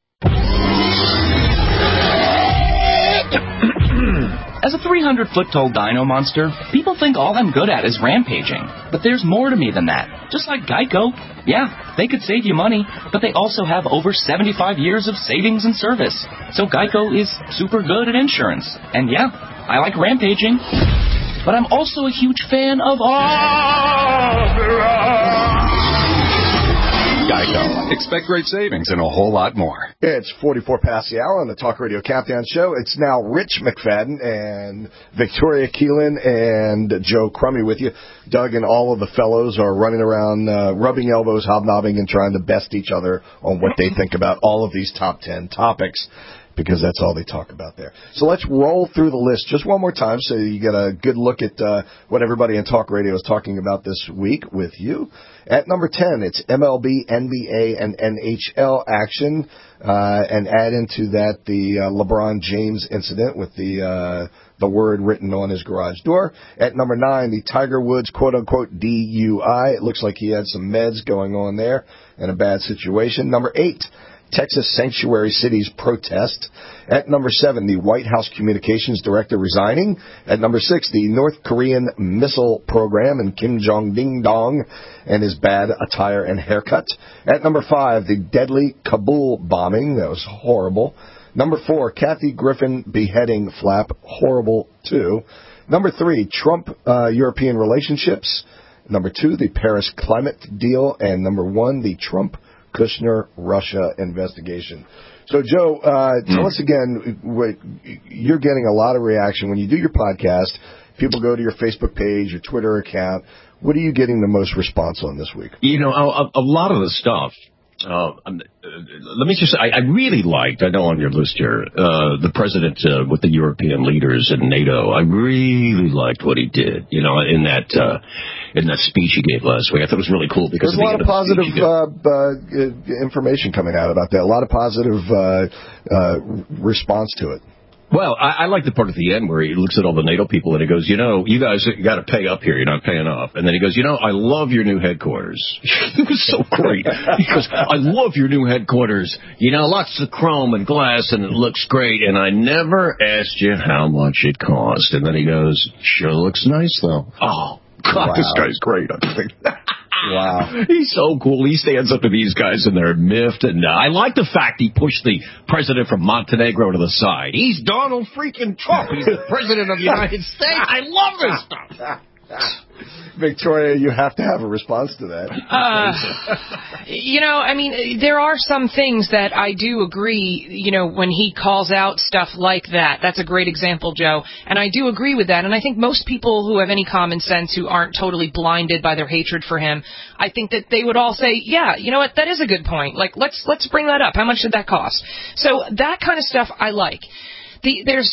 As a 300-foot-tall dino monster, people think all I'm good at is rampaging. But there's more to me than that. Just like Geico. Yeah, they could save you money, but they also have over 75 years of savings and service. So Geico is super good at insurance. And yeah, I like rampaging. But I'm also a huge fan of Geico. Expect great savings and a whole lot more. It's 44 past the hour on the Talk Radio Countdown Show. It's now Rich McFadden and Victoria Keelan and Joe Crummy with you. Doug and all of the fellows are running around, rubbing elbows, hobnobbing, and trying to best each other on what they think about all of these top 10 topics. because that's all they talk about there. So let's roll through the list just one more time so you get a good look at what everybody in talk radio is talking about this week with you. At number 10, it's MLB, NBA, and NHL action, and add into that the LeBron James incident with the word written on his garage door. At number 9, the Tiger Woods quote-unquote DUI. It looks like he had some meds going on there and a bad situation. Number 8, Texas Sanctuary Cities protest. At number 7, the White House Communications Director resigning. At number 6, the North Korean missile program and Kim Jong Ding Dong and his bad attire and haircut. At number 5, the deadly Kabul bombing. That was horrible. Number 4, Kathy Griffin beheading flap. Horrible, too. Number 3, Trump European relationships. Number 2, the Paris climate deal. And number 1, the Trump Kushner Russia investigation. So, Joe, tell us again, you're getting a lot of reaction when you do your podcast. People go to your Facebook page, your Twitter account. What are you getting the most response on this week? You know, a lot of the stuff. Let me just say, I really liked, I know on your list here, the president with the European leaders in NATO. I really liked what he did, you know, in that speech he gave last week. I thought it was really cool because there's a lot of positive information coming out about that. A lot of positive response to it. Well, I like the part at the end where he looks at all the NATO people and he goes, you know, you guys got to pay up here. You're not paying up. And then he goes, you know, I love your new headquarters. It was so great. He goes, I love your new headquarters. You know, lots of chrome and glass and it looks great. And I never asked you how much it cost. And then he goes, sure looks nice, though. Oh, God, wow. This guy's great. I think. Wow. He's so cool. He stands up to these guys and they're miffed. And I like the fact he pushed the president from Montenegro to the side. He's Donald freaking Trump. He's the president of the United States. I love this stuff. Victoria, you have to have a response to that. You know, I mean, there are some things that I do agree, you know, when he calls out stuff like that. That's a great example, Joe. And I do agree with that. And I think most people who have any common sense, who aren't totally blinded by their hatred for him, I think that they would all say, yeah, you know what, that is a good point. Like, let's bring that up. How much did that cost? So that kind of stuff I like. There's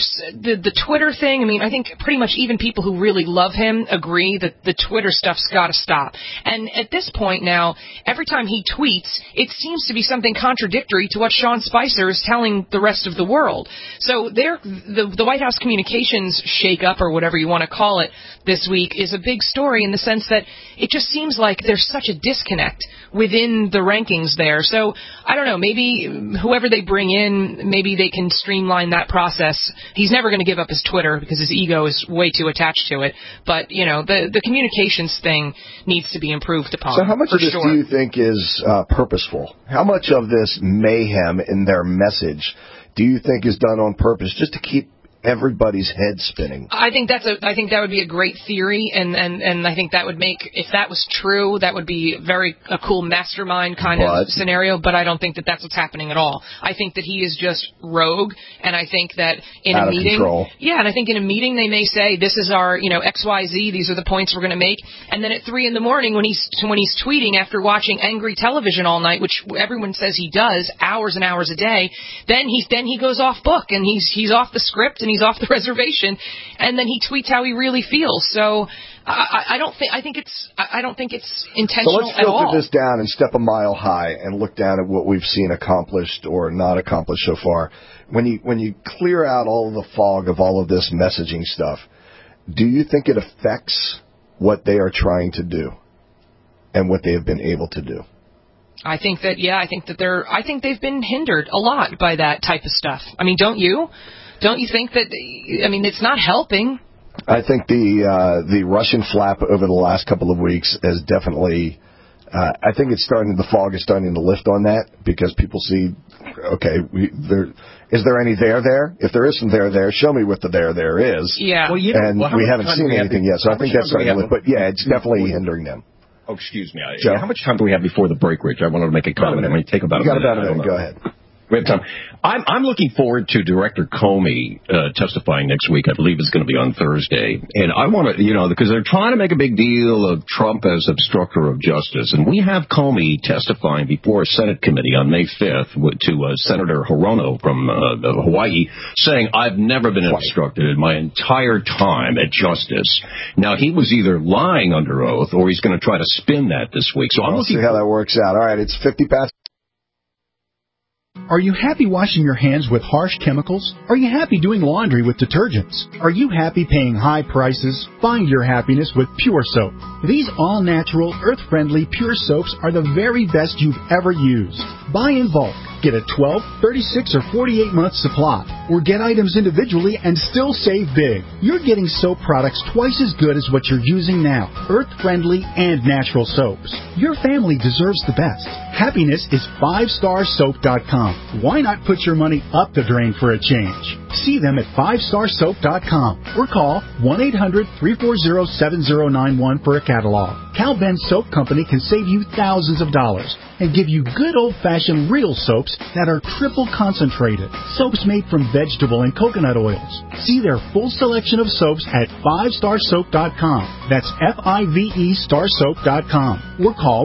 the Twitter thing. I mean, I think pretty much even people who really love him agree that the Twitter stuff's got to stop. And at this point now, every time he tweets, it seems to be something contradictory to what Sean Spicer is telling the rest of the world. So the White House communications shakeup, or whatever you want to call it, this week is a big story in the sense that it just seems like there's such a disconnect within the rankings there. So I don't know, maybe whoever they bring in, maybe they can streamline that process. He's never going to give up his Twitter because his ego is way too attached to it. But, you know, the communications thing needs to be improved upon. So how much of this do you think is purposeful? How much of this mayhem in their message do you think is done on purpose just to keep everybody's head spinning? I think that would be a great theory, and I think that would make, if that was true, that would be a cool mastermind kind of scenario, but I don't think that that's what's happening at all. I think that he is just rogue, and I think that in a meeting, and I think in a meeting they may say, this is our, you know, XYZ, these are the points we're going to make, and then at 3 a.m. when he's tweeting after watching angry television all night, which everyone says he does, hours and hours a day, then he goes off book, and he's off the script, and he's off the reservation, and then he tweets how he really feels. So I don't think it's intentional at all. So let's filter this down and step a mile high and look down at what we've seen accomplished or not accomplished so far. When you clear out all of the fog of all of this messaging stuff, do you think it affects what they are trying to do and what they have been able to do? I think that they've been hindered a lot by that type of stuff. I mean, don't you? Don't you think that, I mean, it's not helping? I think the Russian flap over the last couple of weeks has definitely, I think the fog is starting to lift on that because people see, okay, is there any there? If there isn't there, show me what the there is. Yeah. Well, we haven't seen anything yet, so I think that's starting to lift. But yeah, it's definitely hindering them. Oh, excuse me. How much time do we have before the break, Rich? I wanted to make a comment. I mean, take about a minute. Go ahead. We have time. I'm looking forward to Director Comey testifying next week. I believe it's going to be on Thursday. And I want to, because they're trying to make a big deal of Trump as obstructor of justice. And we have Comey testifying before a Senate committee on May 5th to Senator Hirono from Hawaii, saying, I've never been obstructed in my entire time at justice. Now, he was either lying under oath or he's going to try to spin that this week. So I'll see how that works out. All right, it's 50 past. Are you happy washing your hands with harsh chemicals? Are you happy doing laundry with detergents? Are you happy paying high prices? Find your happiness with Pure Soap. These all-natural, earth-friendly Pure Soaps are the very best you've ever used. Buy in bulk. Get a 12, 36, or 48-month supply. Or get items individually and still save big. You're getting soap products twice as good as what you're using now. Earth-friendly and natural soaps. Your family deserves the best. Happiness is 5starsoap.com. Why not put your money up the drain for a change? See them at 5starsoap.com or call 1-800-340-7091 for a catalog. Cal Ben Soap Company can save you thousands of dollars and give you good old-fashioned real soaps that are triple concentrated. Soaps made from vegetable and coconut oils. See their full selection of soaps at 5starsoap.com. That's F-I-V-E starsoap.com. Or call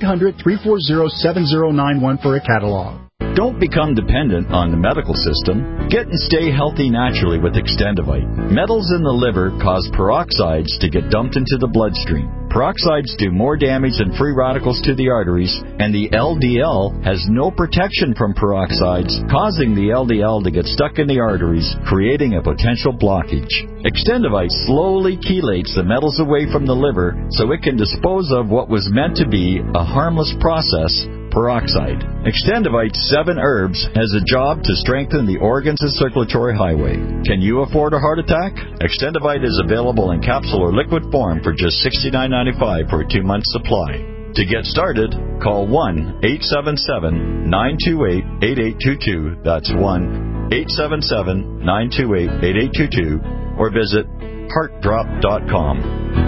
1-800-340-7091 for a catalog. Don't become dependent on the medical system. Get and stay healthy naturally with Extendivite. Metals in the liver cause peroxides to get dumped into the bloodstream. Peroxides do more damage than free radicals to the arteries, and the LDL has no protection from peroxides, causing the LDL to get stuck in the arteries, creating a potential blockage. Extendivite slowly chelates the metals away from the liver so it can dispose of what was meant to be a harmless process, peroxide. Extendivite 7 Herbs has a job to strengthen the organs and circulatory highway. Can you afford a heart attack? Extendivite is available in capsule or liquid form for just $69.95 for a 2-month supply. To get started, call 1-877-928-8822. That's 1-877-928-8822. Or visit heartdrop.com.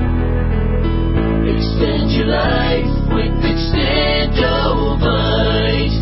Extend your life with Extendovite.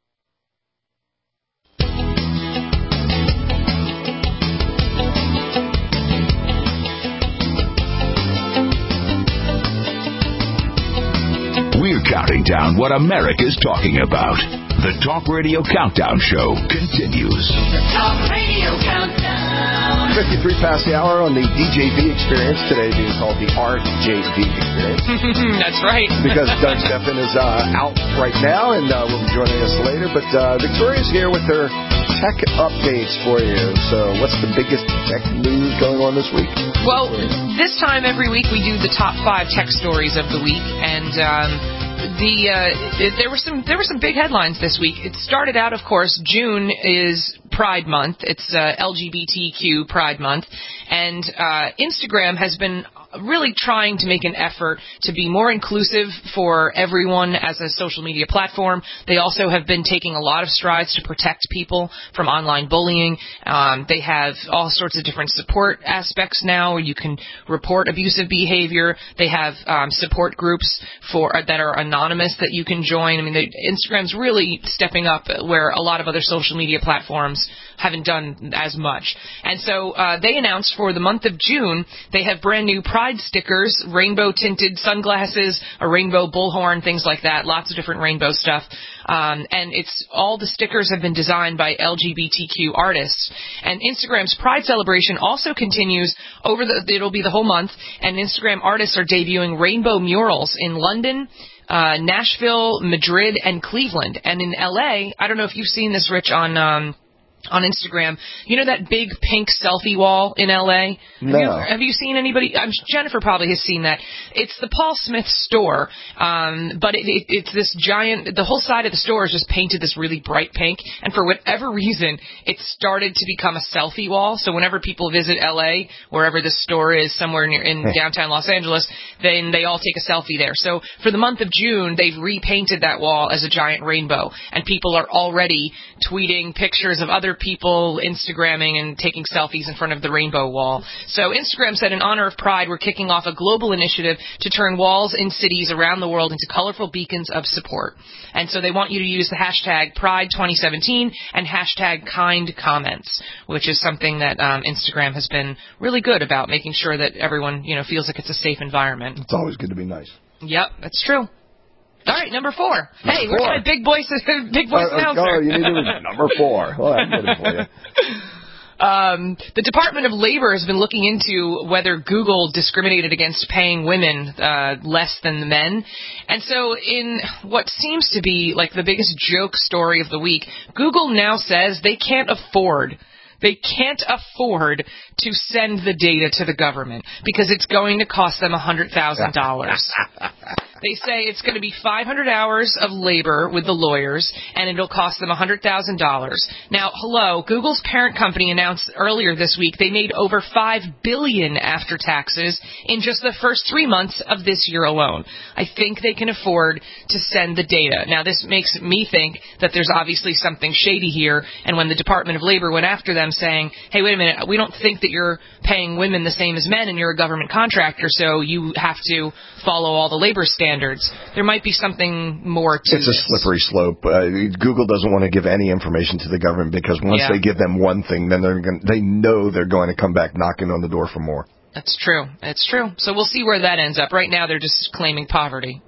We're counting down what America's talking about. The Talk Radio Countdown Show continues. The Talk Radio Countdown. 53 past the hour on the DJV experience, today being called the RJV experience. That's right. Because Doug Stephan is out right now and will be joining us later. But Victoria's here with her tech updates for you. So what's the biggest tech news going on this week? Well, this time every week we do the top 5 tech stories of the week, and there were some big headlines this week. It started out, of course, June is Pride Month. It's LGBTQ Pride Month, and Instagram has been really trying to make an effort to be more inclusive for everyone as a social media platform. They also have been taking a lot of strides to protect people from online bullying. They have all sorts of different support aspects now where you can report abusive behavior. They have support groups that are anonymous that you can join. I mean, Instagram's really stepping up where a lot of other social media platforms haven't done as much. And so they announced for the month of June, they have brand new Pride stickers, rainbow-tinted sunglasses, a rainbow bullhorn, things like that, lots of different rainbow stuff. And all the stickers have been designed by LGBTQ artists. And Instagram's Pride celebration also continues it'll be the whole month, and Instagram artists are debuting rainbow murals in London, Nashville, Madrid, and Cleveland. And in LA, I don't know if you've seen this, Rich, on Instagram, you know that big pink selfie wall in L.A.? No. Have you seen anybody? Jennifer probably has seen that. It's the Paul Smith store, but it's this giant, the whole side of the store is just painted this really bright pink, and for whatever reason, it started to become a selfie wall, so whenever people visit L.A., wherever this store is, somewhere in downtown Los Angeles, then they all take a selfie there. So for the month of June, they've repainted that wall as a giant rainbow, and people are already tweeting pictures of other people Instagramming and taking selfies in front of the Rainbow Wall. So Instagram said, in honor of Pride, we're kicking off a global initiative to turn walls in cities around the world into colorful beacons of support. And so they want you to use the hashtag Pride2017 and hashtag KindComments, which is something that Instagram has been really good about, making sure that everyone, feels like it's a safe environment. It's always good to be nice. Yep, that's true. All right, number 4. Hey, where's my big voice announcer? Oh, you need to number 4. Well, I'm ready for you. The Department of Labor has been looking into whether Google discriminated against paying women less than the men. And so in what seems to be like the biggest joke story of the week, Google now says they can't afford to send the data to the government because it's going to cost them $100,000. They say it's going to be 500 hours of labor with the lawyers, and it'll cost them $100,000. Now, hello, Google's parent company announced earlier this week they made over $5 billion after taxes in just the first 3 months of this year alone. I think they can afford to send the data. Now, this makes me think that there's obviously something shady here, and when the Department of Labor went after them saying, hey, wait a minute, we don't think that you're paying women the same as men and you're a government contractor, so you have to follow all the labor standards. There might be something more to It's a slippery slope. Google doesn't want to give any information to the government because once they give them one thing, then they know they're going to come back knocking on the door for more. That's true. It's true. So we'll see where that ends up. Right now, they're just claiming poverty.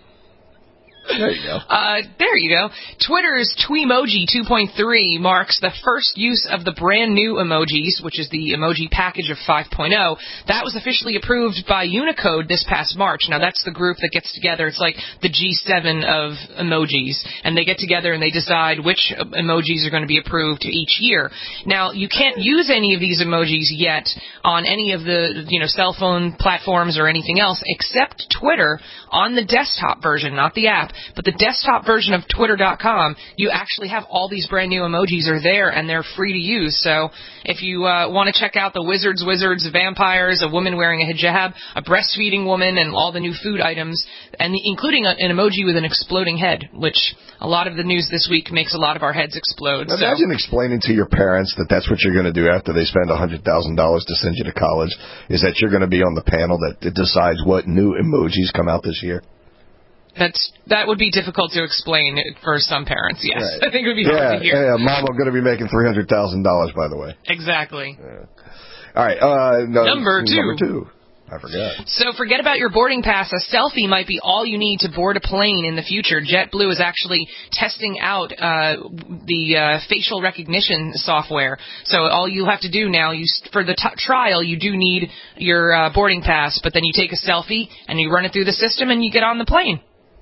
There you go. There you go. Twitter's Tweemoji 2.3 marks the first use of the brand new emojis, which is the emoji package of 5.0. That was officially approved by Unicode this past March. Now, that's the group that gets together. It's like the G7 of emojis. And they get together and they decide which emojis are going to be approved each year. Now, you can't use any of these emojis yet on any of the cell phone platforms or anything else except Twitter on the desktop version, not the app. But the desktop version of Twitter.com, you actually have all these brand new emojis are there, and they're free to use. So if you want to check out the wizards, vampires, a woman wearing a hijab, a breastfeeding woman, and all the new food items, and including an emoji with an exploding head, which a lot of the news this week makes a lot of our heads explode. Imagine explaining to your parents that that's what you're going to do after they spend $100,000 to send you to college, is that you're going to be on the panel that decides what new emojis come out this year. That would be difficult to explain for some parents, yes. Right. I think it would be hard to hear. Yeah, Mom, I'm going to be making $300,000, by the way. Exactly. Yeah. All right. Number 2. Number 2. I forgot. So forget about your boarding pass. A selfie might be all you need to board a plane in the future. JetBlue is actually testing out the facial recognition software. So all you have to do now, for the trial, you do need your boarding pass, but then you take a selfie and you run it through the system and you get on the plane.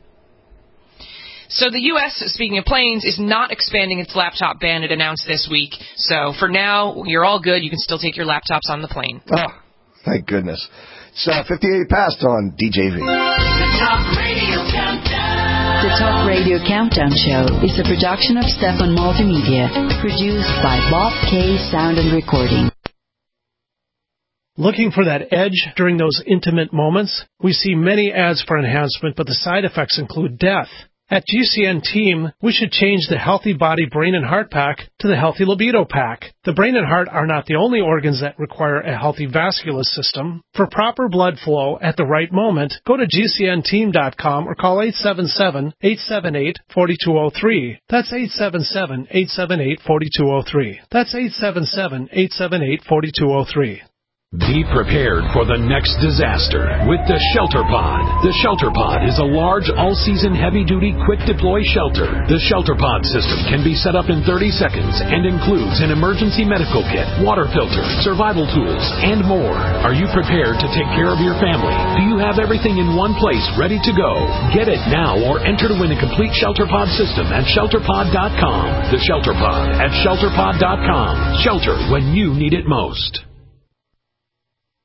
So the U.S., speaking of planes, is not expanding its laptop ban it announced this week. So for now, you're all good. You can still take your laptops on the plane. Oh, thank goodness. It's 58 past on DJV. The Talk Radio Countdown. The Talk Radio Countdown Show is a production of Stefan Multimedia, produced by Bob K. Sound and Recording. Looking for that edge during those intimate moments? We see many ads for enhancement, but the side effects include death. At GCN Team, we should change the Healthy Body Brain and Heart Pack to the Healthy Libido Pack. The brain and heart are not the only organs that require a healthy vascular system. For proper blood flow at the right moment, go to GCNteam.com or call 877-878-4203. That's 877-878-4203. That's 877-878-4203. Be prepared for the next disaster with the Shelter Pod. The Shelter Pod is a large, all-season, heavy-duty, quick-deploy shelter. The Shelter Pod system can be set up in 30 seconds and includes an emergency medical kit, water filter, survival tools, and more. Are you prepared to take care of your family? Do you have everything in one place ready to go? Get it now or enter to win a complete Shelter Pod system at ShelterPod.com. The Shelter Pod at ShelterPod.com. Shelter when you need it most.